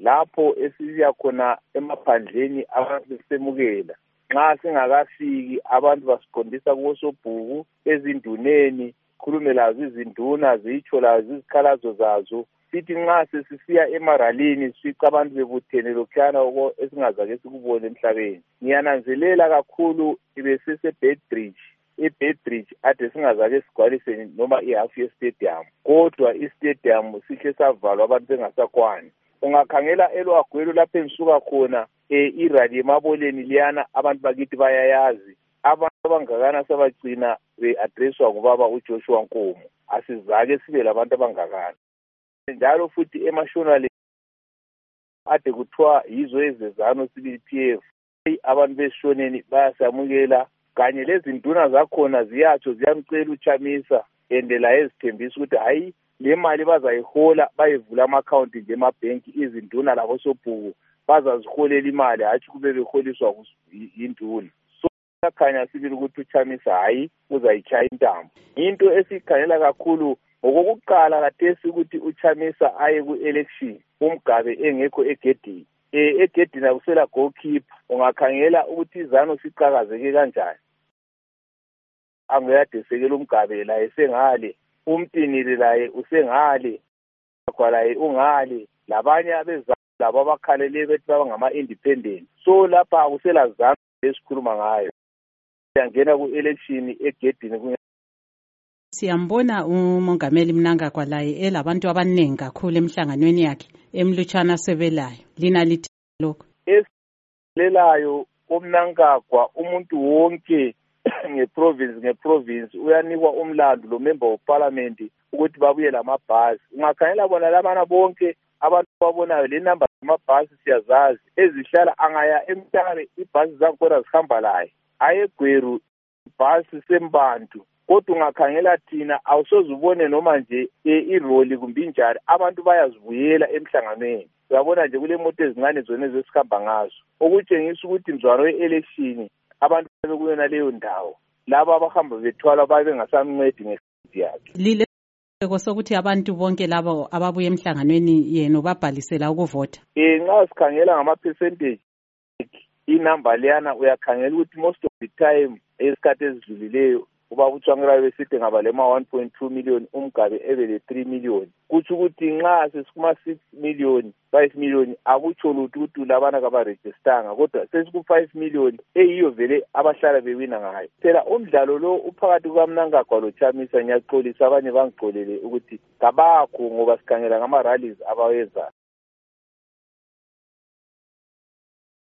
lapho esiya khona emaphandleni abantu besemukela. Nxa singakafiki abantu basiqondisa kuSobhuku ezinduneni, khulume lazo izinduna zitsho lazo izikhalazo zazo. Sithi nxa sesisiya emaralini sifica abantu bebuthene lokhuyana esingazake sikubone emhlabeni. Ngiyananzelela kakhulu besese-Beitbridge. I-Beitbridge ade singazake sigcwalise noma ihalf ye-stadium, kodwa i-stadium sihle savalwa abantu bengasakwani. Ungakhangela eLwagwelo lapho engisuka khona irali emaboleni liyana abantu bakithi bayayazi. Abantu abangakana sabagcina be-addresswa ngubaba uJoshua Nkomo. Asizake sibe labantu abangakana. Njalo futhi emashonale ade kuthiwa yizo ezezano CBPF, abantu besishoneni bayasamukela kanye lezinduna zakhona ziyatsho ziyamcela uChamisa endela ezithembisa ukuthi hayi le mali bazayihola bayevula ama-account nje emabhenki, izinduna labo Sobhuku bazaziholela imali hatshi kube beholiswa yinduna. So sakhanya sibili ukuthi uChamisa hayi uzayitshaya intambo. Into esikhangela kakhulu ngokokuqala kathesi ukuthi uChamisa aye ku-election uMgabe engekho egedini. Egedini akusela goalkeeper. Ungakhangela ukuthi izano siqhakazeke kanjani. Angiyadesekela uMgabe laye sengale, uMtinili laye usengale, laye ungale, labanye abezalo labo abakhalele bethi bangama-independent. So lapha akusela zano esikhuluma ngayo. Siyangena ku-election egedini. Siyambona uMongameli Mnangagwa laye elabantu abaningi kakhulu emhlanganweni yakhe emlutshana sebelayo. Lina lithi lokho? Esilelayo uMnangagwa umuntu wonke ngeprovince uyanikwa umlando lo member of parliament ukuthi babuye lamabhasi. Ungakhangela bona labana bonke abantu babonayo le number zamabhasi siyazazi ezihlala angaya eMtare ibhasi zakhona zihamba laye. Ayegweru ibhasi sembantu. Kodwa ungakhangela thina awusoze ubone noma nje iroli kumbe injalo abantu bayazibuyela emhlanganweni. Uyabona nje kule moto ezincane zona ezisihamba ngazo okutshengisa ukuthi mzwano we-election abantu bekuyona leyo ndawo laba abahamba bethwala babe ngasamncedi ngesikhathi yakhe. Lile sokuthi abantu bonke labo ababuye emhlanganweni yena babhalisela ukuvota. Nxa sikhangela ngama-percentage inamba leyana uyakhangela ukuthi most of the time esikhathi ezidlulileyo ubaba uTshwangirayo besithi ngaba lema 1.2 million uMgabe ebele 3 million. Kuthi ukuthi nxa sesikuma 6 million 5 million akutsho lutho ukuthi labana kabarejistanga kodwa sesiku 5 million eyiyo vele abahlala bewina ngayo. Phela umdlalo lo uphakathi kukaMnangagwa loChamisa ngiyaxolisa abanye bangixolele ukuthi kabakho ngoba sikhangela ngama rallies abawenza.